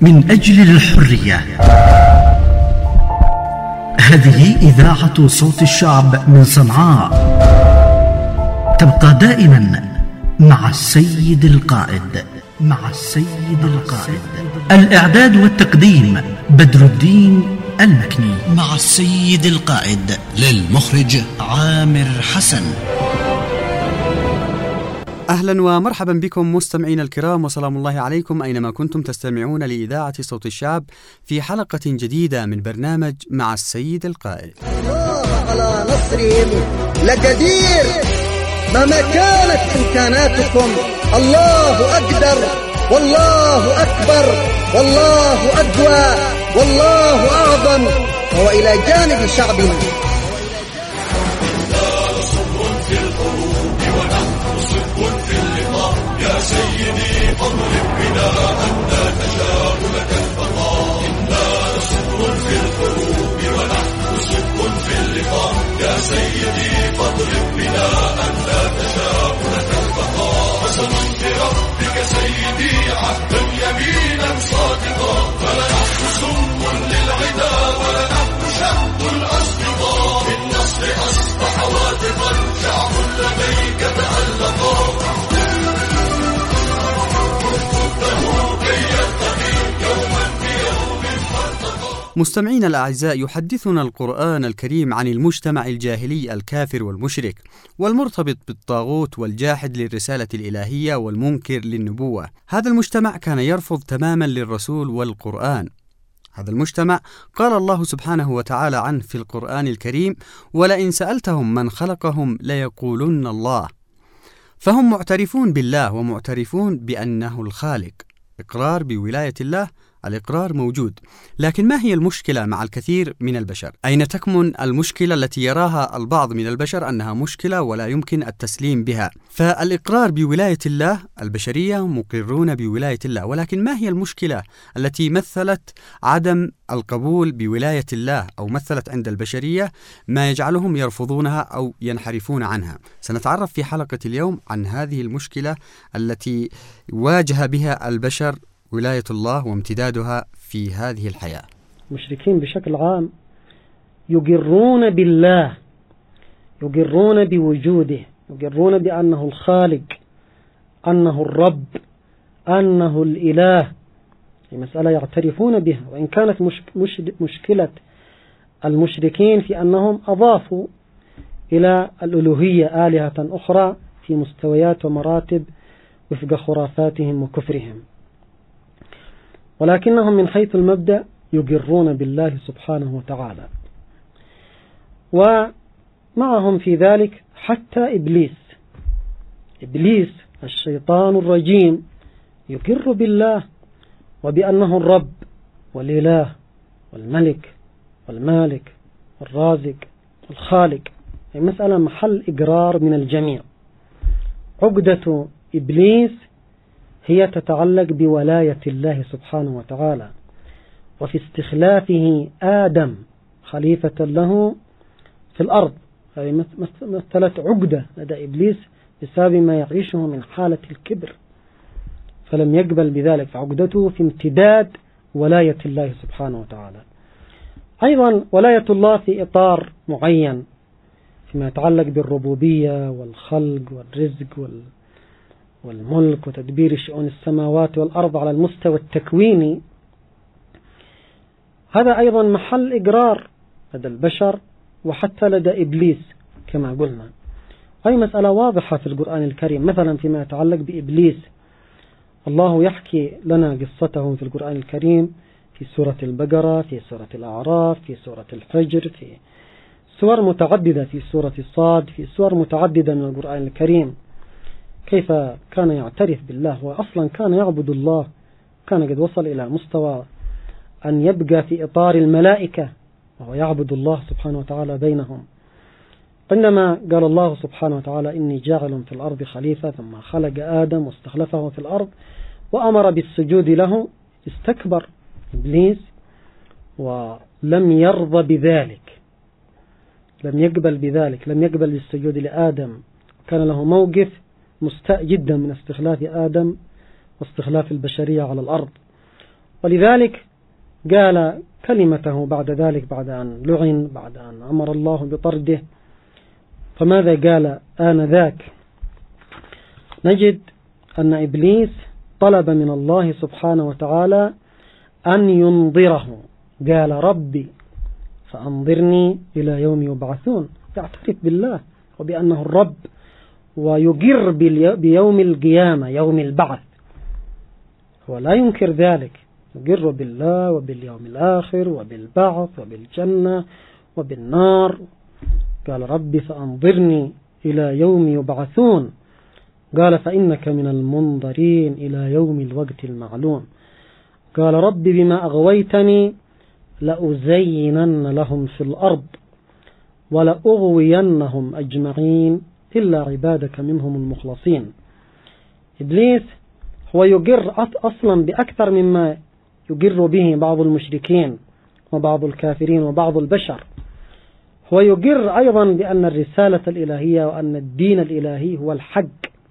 من أجل الحرية. هذه إذاعة صوت الشعب من صنعاء، تبقى دائما مع السيد القائد. الإعداد والتقديم بدر الدين المكني، مع السيد القائد للمخرج عامر حسن. أهلا ومرحبا بكم مستمعين الكرام، وسلام الله عليكم أينما كنتم تستمعون لإذاعة صوت الشعب في حلقة جديدة من برنامج مع السيد القائد. الله على نصرهم لقدير، مهما كانت إمكاناتكم الله أقدر والله أكبر والله أقوى والله أعظم، وهو إلى جانب شعبنا. يا سيدي فاضرب بنا أنت تشاء لك البقاء، إنا صبر في الحروب ونحن صدق في اللقاء. يا سيدي فاضرب بنا أنت تشاء لك البقاء. قسما بربك سيدي عهدا يمينا صادقا، فلنحن سم للعدا ولنحن شهد الأصدقاء. بالنصر أصبح واثقا شعب لديك تألقا. مستمعين الأعزاء، يحدثنا القرآن الكريم عن المجتمع الجاهلي الكافر والمشرك والمرتبط بالطاغوت والجاحد للرسالة الإلهية والمنكر للنبوة. هذا المجتمع كان يرفض تماما للرسول والقرآن. هذا المجتمع قال الله سبحانه وتعالى عنه في القرآن الكريم: ولئن سألتهم من خلقهم ليقولن الله. فهم معترفون بالله ومعترفون بأنه الخالق، إقرار بولاية الله، الإقرار موجود. لكن ما هي المشكلة مع الكثير من البشر؟ أين تكمن المشكلة التي يراها البعض من البشر أنها مشكلة ولا يمكن التسليم بها؟ فالإقرار بولاية الله، البشرية مقرون بولاية الله، ولكن ما هي المشكلة التي مثلت عدم القبول بولاية الله أو مثلت عند البشرية ما يجعلهم يرفضونها أو ينحرفون عنها؟ سنتعرف في حلقة اليوم عن هذه المشكلة التي واجه بها البشر ولاية الله وامتدادها في هذه الحياة. المشركين بشكل عام يقرون بالله، يقرون بوجوده، يقرون بأنه الخالق، أنه الرب، أنه الإله. هي مسألة يعترفون بها، وإن كانت مشكلة المشركين في أنهم أضافوا إلى الألوهية آلهة أخرى في مستويات ومراتب وفق خرافاتهم وكفرهم، ولكنهم من حيث المبدأ يقرون بالله سبحانه وتعالى. ومعهم في ذلك حتى إبليس الشيطان الرجيم يقر بالله وبأنه الرب والإله والملك والمالك والرازق والخالق. هي مسألة محل إقرار من الجميع. عقدة إبليس هي تتعلق بولاية الله سبحانه وتعالى وفي استخلافه آدم خليفة له في الأرض. هذه مثلت عقدة لدى إبليس بسبب ما يعيشه من حالة الكبر، فلم يقبل بذلك، فعقدته في امتداد ولاية الله سبحانه وتعالى. أيضا ولاية الله في إطار معين فيما يتعلق بالربوبية والخلق والرزق والملك وتدبير شؤون السماوات والأرض على المستوى التكويني. هذا أيضا محل إقرار لدى البشر وحتى لدى إبليس كما قلنا. هذه مسألة واضحة في القرآن الكريم. مثلا فيما يتعلق بإبليس، الله يحكي لنا قصته في القرآن الكريم في سورة البقرة، في سورة الأعراف، في سورة الفجر، في سور متعددة، في سورة الصاد، في سور متعددة من القرآن الكريم، كيف كان يعترف بالله وأصلا كان يعبد الله. كان قد وصل إلى مستوى أن يبقى في إطار الملائكة وهو يعبد الله سبحانه وتعالى بينهم. عندما قال الله سبحانه وتعالى: إني جاعل في الأرض خليفة، ثم خلق آدم واستخلفه في الأرض وأمر بالسجود له، استكبر إبليس ولم يرضى بذلك، لم يقبل بذلك، لم يقبل بالسجود لآدم. كان له موقف مستاء جدا من استخلاف آدم واستخلاف البشرية على الأرض. ولذلك قال كلمته بعد ذلك، بعد أن لعن، بعد أن أمر الله بطرده. فماذا قال آنذاك؟ نجد أن إبليس طلب من الله سبحانه وتعالى أن ينظره، قال ربي فأنظرني إلى يوم يبعثون، يعترف بالله وبأنه الرب، ويقر بيوم القيامة، يوم البعث، هو لا ينكر ذلك، يقر بالله وباليوم الآخر وبالبعث وبالجنة وبالنار. قال ربي فأنظرني إلى يوم يبعثون، قال فإنك من المنظرين إلى يوم الوقت المعلوم. قال ربي بما أغويتني لأزينن لهم في الأرض ولأغوينهم أجمعين إلا عبادك منهم المخلصين. إبليس هو يقر أصلا بأكثر مما يقر به بعض المشركين وبعض الكافرين وبعض البشر. هو يقر أيضا بأن الرسالة الإلهية وأن الدين الإلهي هو الحق،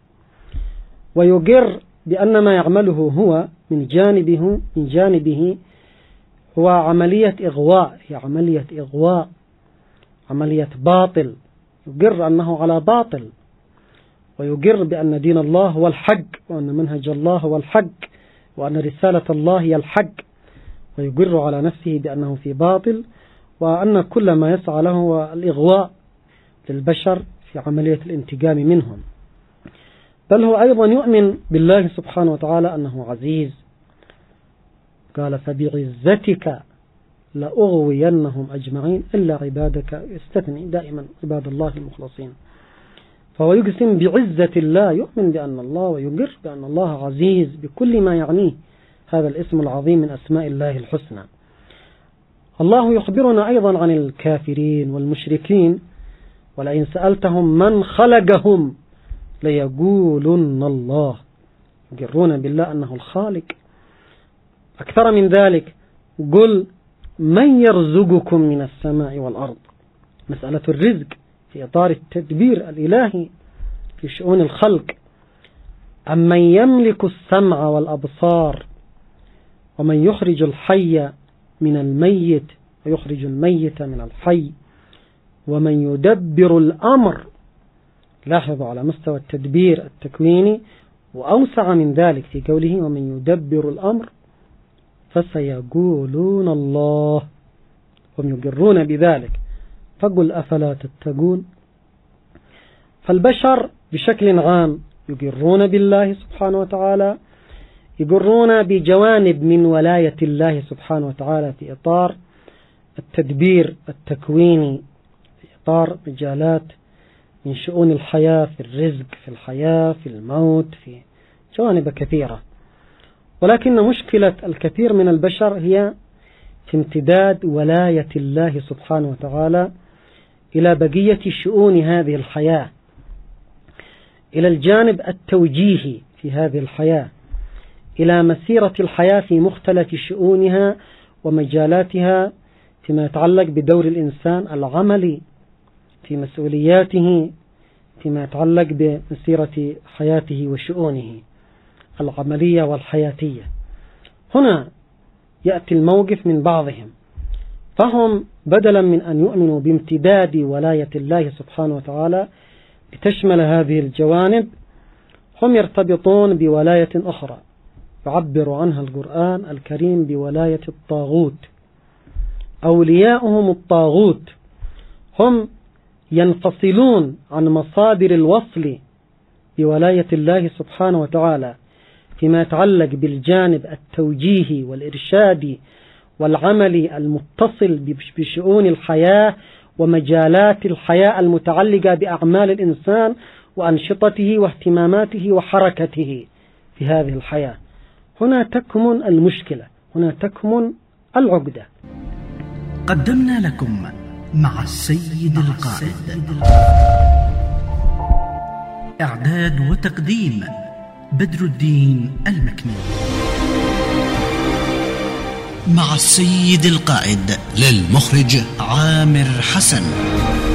ويقر بأن ما يعمله هو من جانبه هو عملية إغواء، هي عملية إغواء، عملية باطل، يقر أنه على باطل، ويقر بأن دين الله هو الحق، وأن منهج الله هو الحق، وأن رسالة الله هي الحق، ويقر على نفسه بأنه في باطل، وأن كل ما يسعى له هو الإغواء للبشر في عملية الانتقام منهم. بل هو أيضا يؤمن بالله سبحانه وتعالى أنه عزيز، قال فبعزتك لأغوينهم أجمعين إلا عبادك، يستثني دائما عباد الله المخلصين. فهو يقسم بعزة الله، يؤمن بأن الله ويقر بأن الله عزيز بكل ما يعنيه هذا الاسم العظيم من أسماء الله الحسنى. الله يخبرنا أيضا عن الكافرين والمشركين، ولئن سألتهم من خلقهم ليقولن الله، يقرون بالله أنه الخالق. أكثر من ذلك قل من يرزقكم من السماء والأرض، مسألة الرزق في إطار التدبير الإلهي في شؤون الخلق. أمن يملك السمع والأبصار ومن يخرج الحي من الميت ويخرج الميت من الحي ومن يدبر الأمر. لاحظوا على مستوى التدبير التكويني، وأوسع من ذلك في قوله ومن يدبر الأمر فسيقولون الله، هم يقرون بذلك، فقل أفلا تتقون. فالبشر بشكل عام يقرون بالله سبحانه وتعالى، يقرون بجوانب من ولاية الله سبحانه وتعالى في إطار التدبير التكويني، في إطار مجالات من شؤون الحياة، في الرزق، في الحياة، في الموت، في جوانب كثيرة. ولكن مشكلة الكثير من البشر هي في امتداد ولاية الله سبحانه وتعالى إلى بقية شؤون هذه الحياة، إلى الجانب التوجيهي في هذه الحياة، إلى مسيرة الحياة في مختلف شؤونها ومجالاتها فيما يتعلق بدور الإنسان العملي في مسؤولياته، فيما يتعلق بمسيرة حياته وشؤونه العملية والحياتية. هنا يأتي الموقف من بعضهم، فهم بدلا من أن يؤمنوا بامتداد ولاية الله سبحانه وتعالى لتشمل هذه الجوانب، هم يرتبطون بولاية أخرى يعبر عنها القرآن الكريم بولاية الطاغوت. أولياؤهم الطاغوت، هم ينفصلون عن مصادر الوصل بولاية الله سبحانه وتعالى فيما يتعلق بالجانب التوجيهي والإرشادي والعملي المتصل بشؤون الحياة ومجالات الحياة المتعلقة بأعمال الإنسان وأنشطته واهتماماته وحركته في هذه الحياة. هنا تكمن المشكلة، هنا تكمن العقدة. قدمنا لكم مع السيد القائد. إعداد وتقديم بدر الدين المكنون. مع السيد القائد، للمخرج عامر حسن.